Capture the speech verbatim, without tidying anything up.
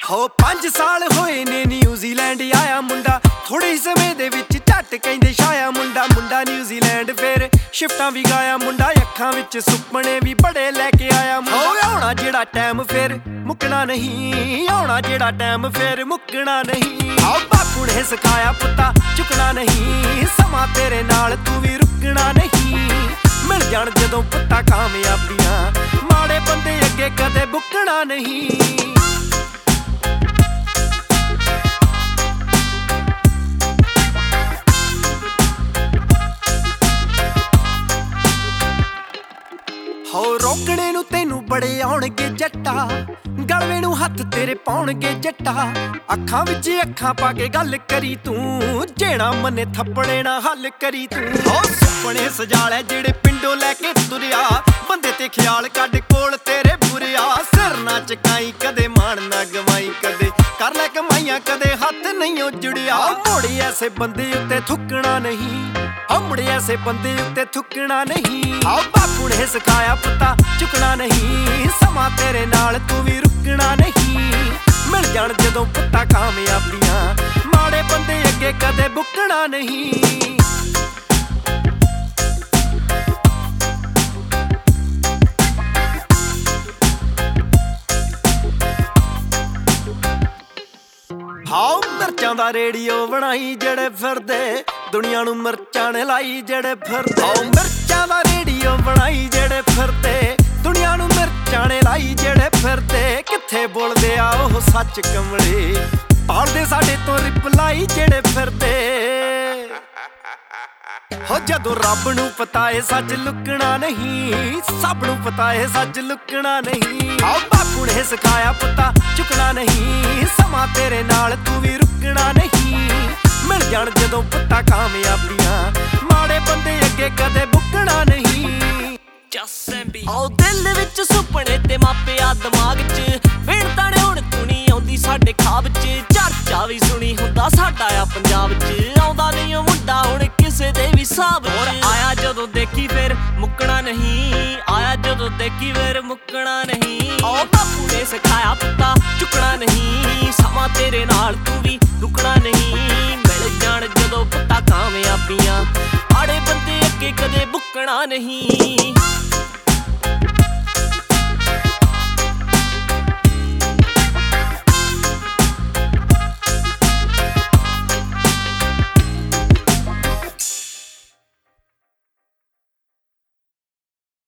हो पांच साल होए ने न्यूजीलैंड आया मुंडा थोड़े समय दे विच झट कहंदे छाया मुंडा मुंडा न्यूजीलैंड फिर शिफ्टां भी गाया मुंडा अखां विच सुपने भी बड़े लैके आया मुंडा आउणा जेड़ा टाइम फिर मुकना नहीं आउणा जेड़ा टाइम फिर मुकना नहीं आओ बापू ने सिखाया पुत्ता झुकना नहीं समा तेरे नाल तू भी रुकना नहीं मिल जाण जदों पुत्ता कामयाबियां माड़े बंदे अगे कदे बुकना नहीं। हो रोकने नू तेनू बड़े आउणगे जट्टा गलवे नू हथ तेरे पाउणगे जट्टा अखां विच अखां पा के गल करी तू जेड़ा मने थप्पड़े ना हल करी तू हो सुपने सजाले जेड़े पिंडों लैके तुरिया बंदे ते ख्याल कड कोल तेरे बुरिया सिर ना चकाई कदे मान ना गवाई कदे कर ले कमाइयां कदे हथ नहीं जुड़िया मोड़ी ऐसे बंदे उत्ते थुकना नहीं हमड़े ऐसे बंदे उत्ते थुकना नहीं आओ बापू ने सिखाया पुत्ता झुकना नहीं समा तेरे नाल तू भी रुकना नहीं मिल जाण जदों पुत्ता कामयाबियां माड़े बंदे अगे कदे बुकना नहीं। हाओ मिर्चां दा रेडियो बनाई जेड़े फिरदे दुनिया नू मिर्चां ने लाई जेड़े फिरदे आओ मिर्चां दा रेडियो बनाई जेड़े फिरदे दुनिया नू मिर्चां ने लाई जेड़े फिरदे कित्थे बोलदे आ ओह सच कमले पालदे साडे तो रिपलाई जेड़े फिरदे हो जदों रब नू पता है सच लुकना नहीं सब नू पता है सच लुकना नहीं आओ बापू ने सिखाया पुत्ता झुकना नहीं समा तेरे नाल तू भी रुकना नहीं मिल जाण जदों पुत्ता कामयाबियां माड़े बंदे अगे कदे बुकना नहीं। आओ दिल विच सुपने ते मापिया दिमाग च वेणता ने हुण तू नहीं आउंदी साडे खाब च चर्चा भी सुनी हुंदा साडा आ पंजाब च आउंदा नहीं ओ मुंडा हुण किसे दे भी साब और आया जदों देखी फिर मुकना नहीं आया जदों देखी फिर मुकना नहीं। आओ बापू ने सिखाया पुत्ता झुकना नहीं समा तेरे नाल तू भी रुकना नहीं मिल जाण जदों पुत्ता कामयाबियां आड़े बंदे अगे कदे बुकना नहीं।